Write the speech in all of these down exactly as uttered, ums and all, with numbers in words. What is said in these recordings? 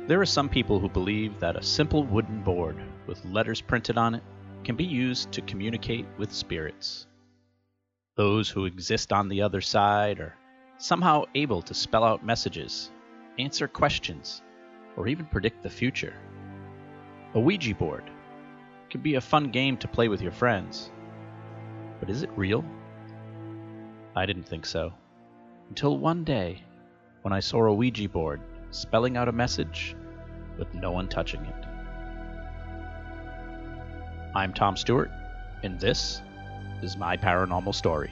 There are some people who believe that a simple wooden board with letters printed on it can be used to communicate with spirits. Those who exist on the other side are somehow able to spell out messages, answer questions, or even predict the future. A Ouija board can be a fun game to play with your friends. But is it real? I didn't think so. Until one day, when I saw a Ouija board spelling out a message with no one touching it. I'm Tom Stewart, and this is my paranormal story.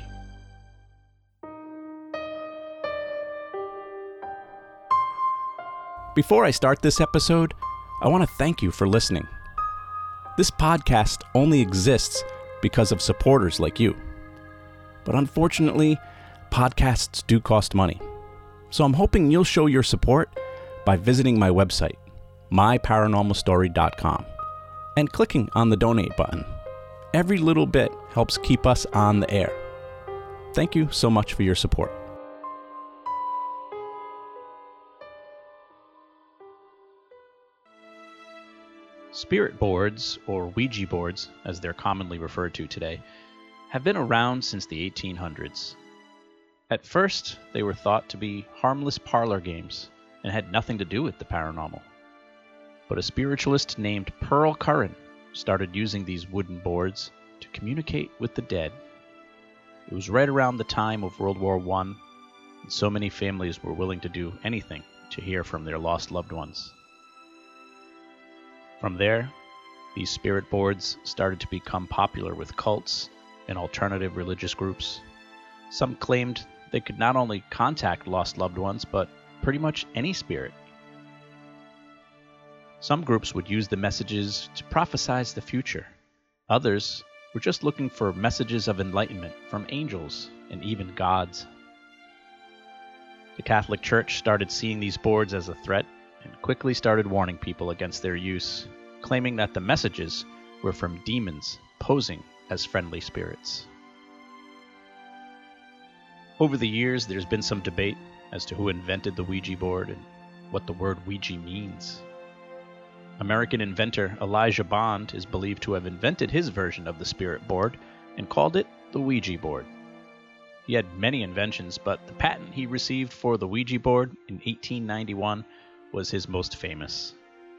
Before I start this episode, I want to thank you for listening. This podcast only exists because of supporters like you. But unfortunately, podcasts do cost money. So I'm hoping you'll show your support by visiting my website, my paranormal story dot com, and clicking on the donate button. Every little bit helps keep us on the air. Thank you so much for your support. Spirit boards, or Ouija boards, as they're commonly referred to today, have been around since the eighteen hundreds. At first, they were thought to be harmless parlor games and had nothing to do with the paranormal. But a spiritualist named Pearl Curran started using these wooden boards to communicate with the dead. It was right around the time of World War One, and so many families were willing to do anything to hear from their lost loved ones. From there, these spirit boards started to become popular with cults and alternative religious groups. Some claimed they could not only contact lost loved ones, but pretty much any spirit. Some groups would use the messages to prophesize the future. Others were just looking for messages of enlightenment from angels and even gods. The Catholic Church started seeing these boards as a threat and quickly started warning people against their use, claiming that the messages were from demons posing as friendly spirits. Over the years, there's been some debate as to who invented the Ouija board and what the word Ouija means. American inventor Elijah Bond is believed to have invented his version of the spirit board and called it the Ouija board. He had many inventions, but the patent he received for the Ouija board in eighteen ninety-one was his most famous.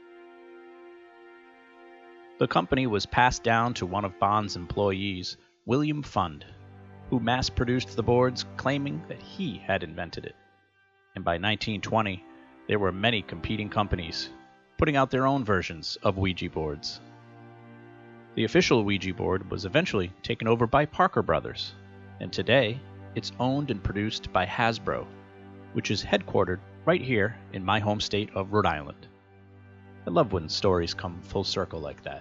The company was passed down to one of Bond's employees, William Fund, who mass-produced the boards, claiming that he had invented it. And by nineteen twenty, there were many competing companies putting out their own versions of Ouija boards. The official Ouija board was eventually taken over by Parker Brothers, and today it's owned and produced by Hasbro, which is headquartered right here in my home state of Rhode Island. I love when stories come full circle like that.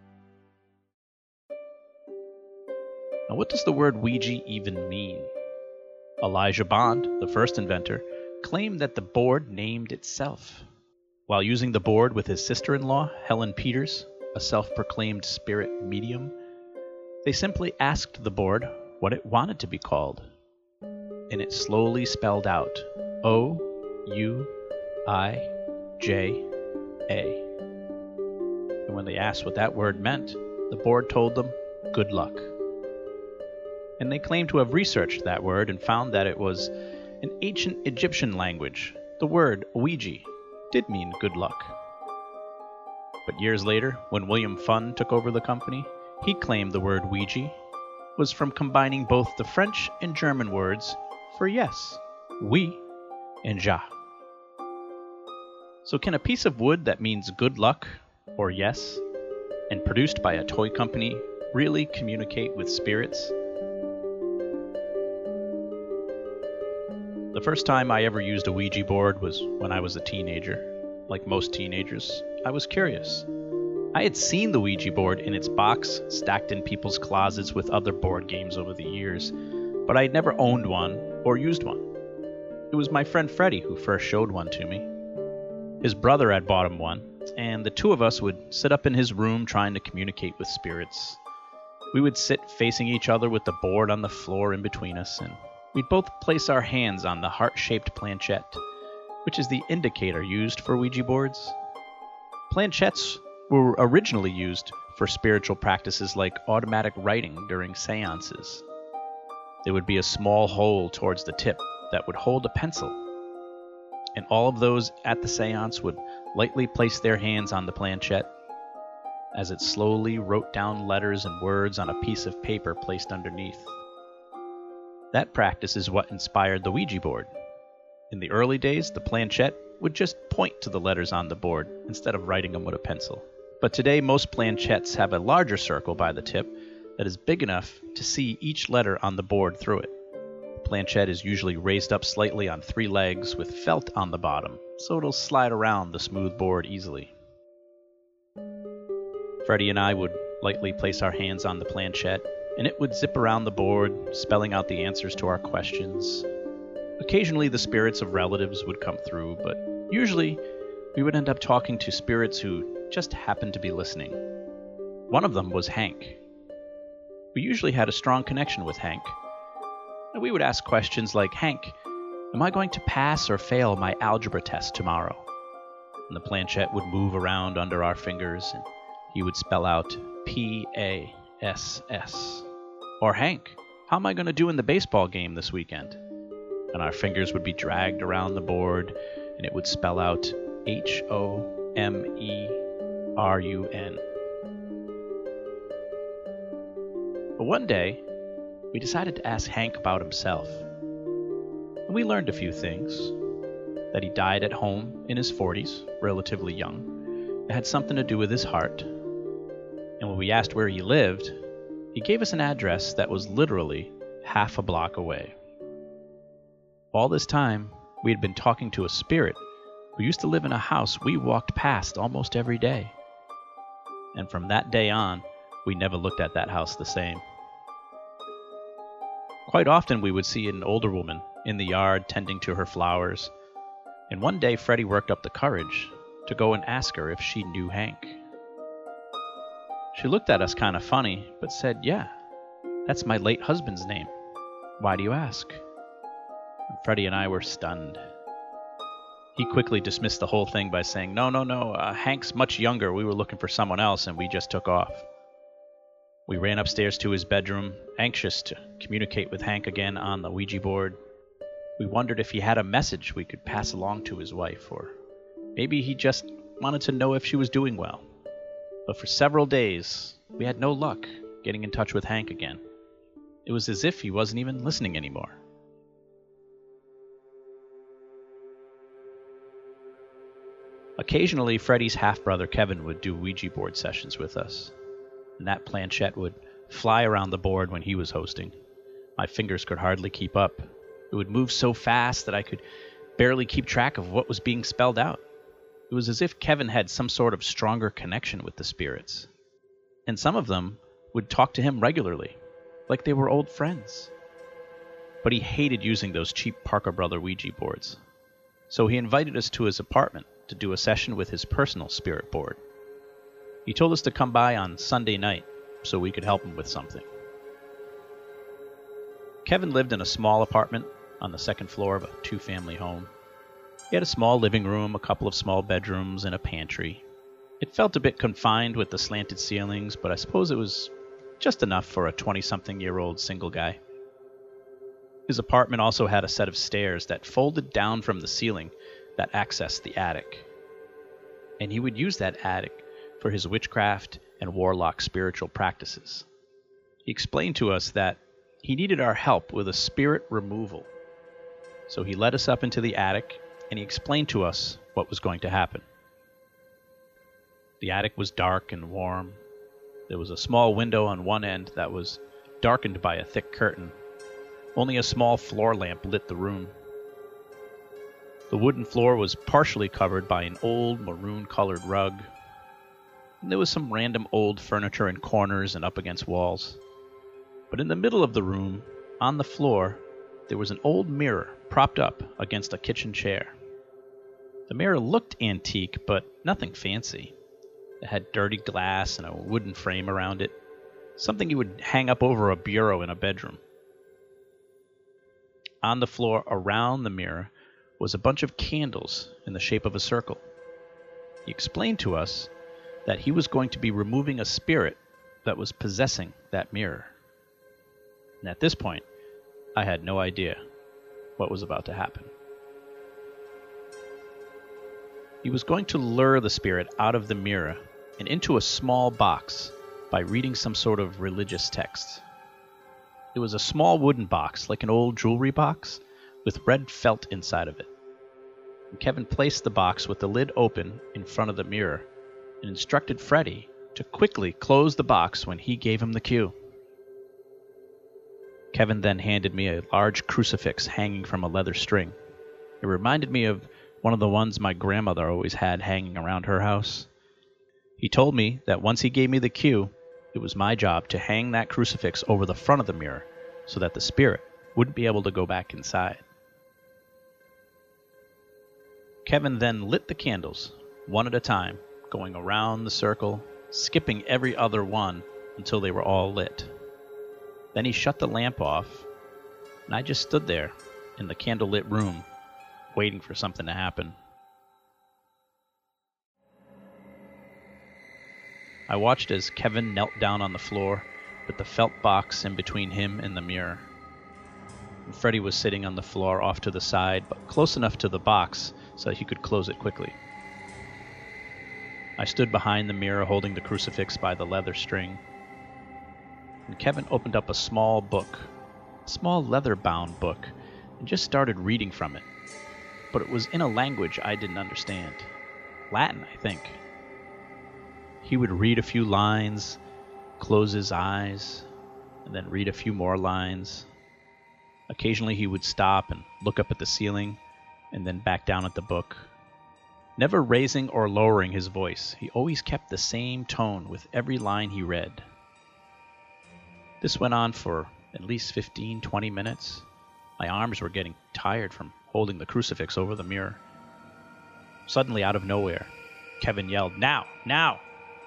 Now, what does the word Ouija even mean? Elijah Bond, the first inventor, claimed that the board named itself. While using the board with his sister-in-law, Helen Peters, a self-proclaimed spirit medium, they simply asked the board what it wanted to be called. And it slowly spelled out O U I J A. And when they asked what that word meant, the board told them, good luck. And they claimed to have researched that word and found that it was an ancient Egyptian language. The word Ouija did mean good luck. But years later, when William Fund took over the company, he claimed the word Ouija was from combining both the French and German words for yes, oui, and ja. So can a piece of wood that means good luck, or yes, and produced by a toy company really communicate with spirits? The first time I ever used a Ouija board was when I was a teenager. Like most teenagers, I was curious. I had seen the Ouija board in its box, stacked in people's closets with other board games over the years, but I had never owned one or used one. It was my friend Freddie who first showed one to me. His brother had bought him one, and the two of us would sit up in his room trying to communicate with spirits. We would sit facing each other with the board on the floor in between us, and we'd both place our hands on the heart-shaped planchette which is the indicator used for Ouija boards. Planchettes were originally used for spiritual practices like automatic writing during seances. There would be a small hole towards the tip that would hold a pencil, and all of those at the seance would lightly place their hands on the planchette as it slowly wrote down letters and words on a piece of paper placed underneath. That practice is what inspired the Ouija board. In the early days, the planchette would just point to the letters on the board instead of writing them with a pencil. But today, most planchettes have a larger circle by the tip that is big enough to see each letter on the board through it. The planchette is usually raised up slightly on three legs with felt on the bottom, so it'll slide around the smooth board easily. Freddie and I would lightly place our hands on the planchette, and it would zip around the board, spelling out the answers to our questions. Occasionally, the spirits of relatives would come through, but usually we would end up talking to spirits who just happened to be listening. One of them was Hank. We usually had a strong connection with Hank. And we would ask questions like, "Hank, am I going to pass or fail my algebra test tomorrow?" And the planchette would move around under our fingers, and he would spell out P A S S. Or, "Hank, how am I going to do in the baseball game this weekend?" And our fingers would be dragged around the board, and it would spell out H O M E R U N. But one day, we decided to ask Hank about himself. And we learned a few things. That he died at home in his forties, relatively young. It had something to do with his heart. And when we asked where he lived, he gave us an address that was literally half a block away. All this time, we had been talking to a spirit who used to live in a house we walked past almost every day. And from that day on, we never looked at that house the same. Quite often we would see an older woman in the yard tending to her flowers, and one day Freddie worked up the courage to go and ask her if she knew Hank. She looked at us kind of funny, but said, "Yeah, that's my late husband's name. Why do you ask?" And Freddie and I were stunned. He quickly dismissed the whole thing by saying, no, no, no, uh, Hank's much younger. We were looking for someone else, and we just took off. We ran upstairs to his bedroom, anxious to communicate with Hank again on the Ouija board. We wondered if he had a message we could pass along to his wife, or maybe he just wanted to know if she was doing well. But for several days, we had no luck getting in touch with Hank again. It was as if he wasn't even listening anymore. Occasionally, Freddie's half-brother Kevin would do Ouija board sessions with us, and that planchette would fly around the board when he was hosting. My fingers could hardly keep up. It would move so fast that I could barely keep track of what was being spelled out. It was as if Kevin had some sort of stronger connection with the spirits, and some of them would talk to him regularly, like they were old friends. But he hated using those cheap Parker Brother Ouija boards, so he invited us to his apartment to do a session with his personal spirit board. He told us to come by on Sunday night so we could help him with something. Kevin lived in a small apartment on the second floor of a two-family home. He had a small living room, a couple of small bedrooms, and a pantry. It felt a bit confined with the slanted ceilings, but I suppose it was just enough for a twenty-something-year-old single guy. His apartment also had a set of stairs that folded down from the ceiling that accessed the attic. And he would use that attic for his witchcraft and warlock spiritual practices. He explained to us that he needed our help with a spirit removal. So he led us up into the attic, and he explained to us what was going to happen. The attic was dark and warm. There was a small window on one end that was darkened by a thick curtain. Only a small floor lamp lit the room. The wooden floor was partially covered by an old maroon-colored rug. And there was some random old furniture in corners and up against walls. But in the middle of the room, on the floor, there was an old mirror propped up against a kitchen chair. The mirror looked antique, but nothing fancy. It had dirty glass and a wooden frame around it, something you would hang up over a bureau in a bedroom. On the floor around the mirror was a bunch of candles in the shape of a circle. He explained to us that he was going to be removing a spirit that was possessing that mirror. And at this point, I had no idea what was about to happen. He was going to lure the spirit out of the mirror and into a small box by reading some sort of religious text. It was a small wooden box, like an old jewelry box, with red felt inside of it. And Kevin placed the box with the lid open in front of the mirror and instructed Freddy to quickly close the box when he gave him the cue. Kevin then handed me a large crucifix hanging from a leather string. It reminded me of one of the ones my grandmother always had hanging around her house. He told me that once he gave me the cue, it was my job to hang that crucifix over the front of the mirror so that the spirit wouldn't be able to go back inside. Kevin then lit the candles, one at a time, going around the circle, skipping every other one until they were all lit. Then he shut the lamp off, and I just stood there in the candlelit room, waiting for something to happen. I watched as Kevin knelt down on the floor with the felt box in between him and the mirror. And Freddy was sitting on the floor off to the side, but close enough to the box so that he could close it quickly. I stood behind the mirror holding the crucifix by the leather string, and Kevin opened up a small book, a small leather-bound book, and just started reading from it. But it was in a language I didn't understand. Latin, I think. He would read a few lines, close his eyes, and then read a few more lines. Occasionally he would stop and look up at the ceiling, and then back down at the book. Never raising or lowering his voice, he always kept the same tone with every line he read. This went on for at least fifteen, twenty minutes. My arms were getting tired from holding the crucifix over the mirror. Suddenly, out of nowhere, Kevin yelled, "Now! Now!"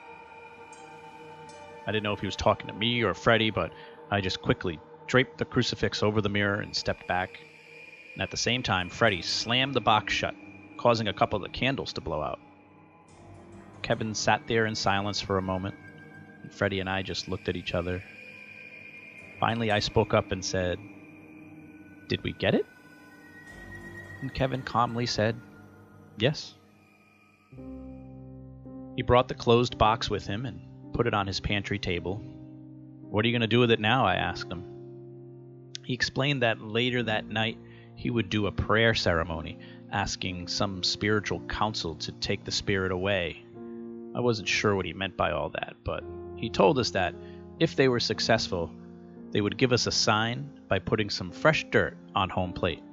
I didn't know if he was talking to me or Freddy, but I just quickly draped the crucifix over the mirror and stepped back. And at the same time, Freddy slammed the box shut, causing a couple of the candles to blow out. Kevin sat there in silence for a moment, and Freddy and I just looked at each other. Finally, I spoke up and said, "Did we get it?" And Kevin calmly said, "Yes." He brought the closed box with him and put it on his pantry table. "What are you going to do with it now?" I asked him. He explained that later that night he would do a prayer ceremony, asking some spiritual council to take the spirit away. I wasn't sure what he meant by all that, but he told us that if they were successful, they would give us a sign by putting some fresh dirt on home plate.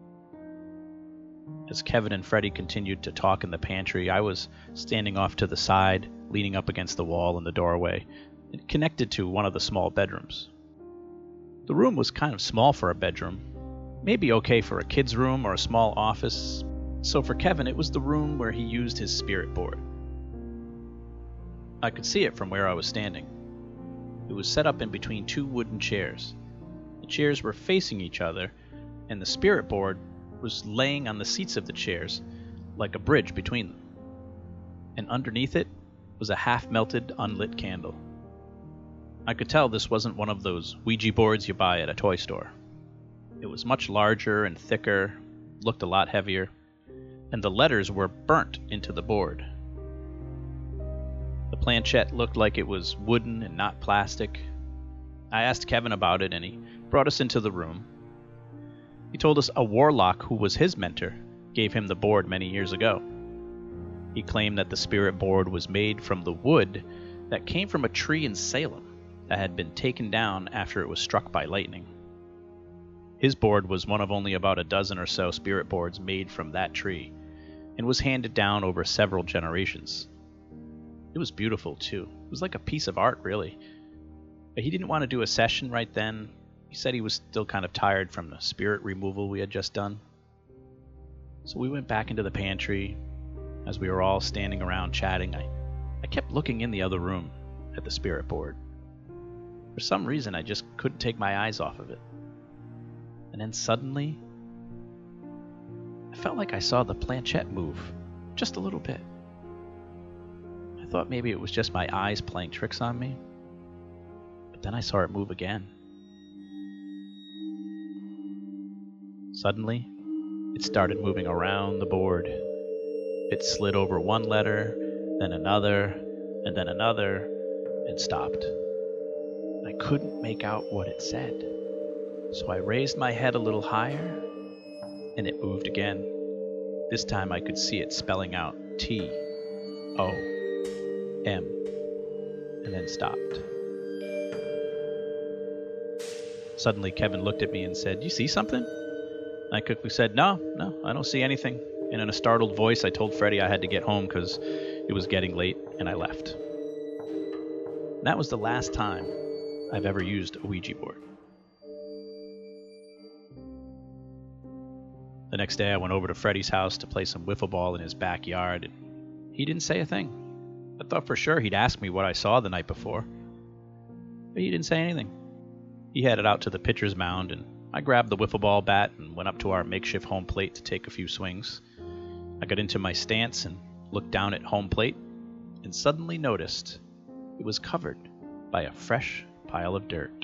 As Kevin and Freddy continued to talk in the pantry, I was standing off to the side, leaning up against the wall in the doorway, and connected to one of the small bedrooms. The room was kind of small for a bedroom, maybe okay for a kid's room or a small office, so for Kevin it was the room where he used his spirit board. I could see it from where I was standing. It was set up in between two wooden chairs. The chairs were facing each other, and the spirit board was laying on the seats of the chairs like a bridge between them. And underneath it was a half-melted, unlit candle. I could tell this wasn't one of those Ouija boards you buy at a toy store. It was much larger and thicker, looked a lot heavier, and the letters were burnt into the board. The planchette looked like it was wooden and not plastic. I asked Kevin about it, and he brought us into the room. He told us a warlock who was his mentor gave him the board many years ago. He claimed that the spirit board was made from the wood that came from a tree in Salem that had been taken down after it was struck by lightning. His board was one of only about a dozen or so spirit boards made from that tree, and was handed down over several generations. It was beautiful, too. It was like a piece of art, really. But he didn't want to do a session right then. He said he was still kind of tired from the spirit removal we had just done. So we went back into the pantry. As we were all standing around chatting, I, I kept looking in the other room at the spirit board. For some reason, I just couldn't take my eyes off of it. And then suddenly, I felt like I saw the planchette move, just a little bit. I thought maybe it was just my eyes playing tricks on me, but then I saw it move again. Suddenly, it started moving around the board. It slid over one letter, then another, and then another, and stopped. I couldn't make out what it said, so I raised my head a little higher, and it moved again. This time I could see it spelling out T O M, and then stopped. Suddenly Kevin looked at me and said, "You see something?" I quickly said, no, no, I don't see anything. And in a startled voice, I told Freddie I had to get home because it was getting late, and I left. And that was the last time I've ever used a Ouija board. The next day, I went over to Freddie's house to play some wiffle ball in his backyard, and he didn't say a thing. I thought for sure he'd ask me what I saw the night before, but he didn't say anything. He headed out to the pitcher's mound, and I grabbed the wiffle ball bat and went up to our makeshift home plate to take a few swings. I got into my stance and looked down at home plate and suddenly noticed it was covered by a fresh pile of dirt.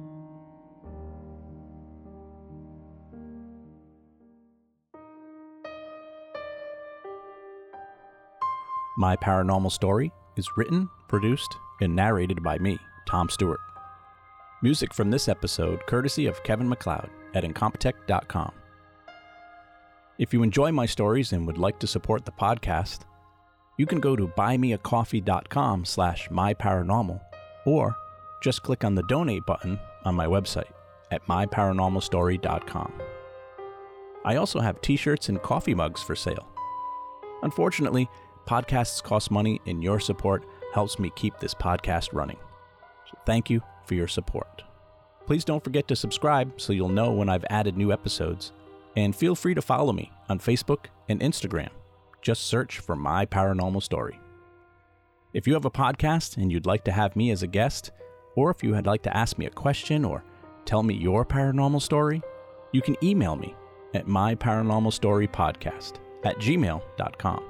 My Paranormal Story is written, produced, and narrated by me, Tom Stewart. Music from this episode courtesy of Kevin MacLeod at Incompetech dot com. If you enjoy my stories and would like to support the podcast, you can go to buymeacoffee.com slash myparanormal or just click on the donate button on my website at my paranormal story dot com. I also have t-shirts and coffee mugs for sale. Unfortunately, podcasts cost money and your support helps me keep this podcast running. So thank you for your support. Please don't forget to subscribe so you'll know when I've added new episodes, and feel free to follow me on Facebook and Instagram. Just search for My Paranormal Story. If you have a podcast and you'd like to have me as a guest, or if you would like to ask me a question or tell me your paranormal story, you can email me at myparanormalstorypodcast at gmail dot com.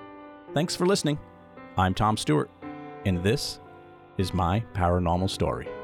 Thanks for listening. I'm Tom Stewart, and this is My Paranormal Story.